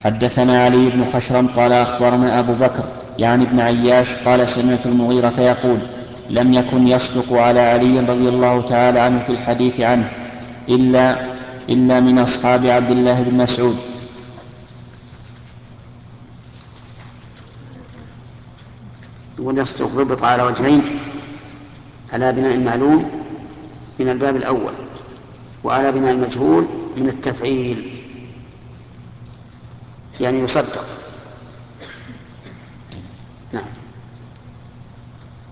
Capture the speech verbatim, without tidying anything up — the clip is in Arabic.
حدثنا علي بن خشرم قال أخبرنا أبو بكر يعني ابن عياش قال سمعت المغيرة يقول لم يكن يصدق على علي رضي الله تعالى عنه في الحديث عنه إلا, إلا من أصحاب عبد الله بن مسعود. واليصدق ربط على وجهين: على بناء المعلوم من الباب الأول، وعلى بناء المجهول من التفعيل، يعني يصدق.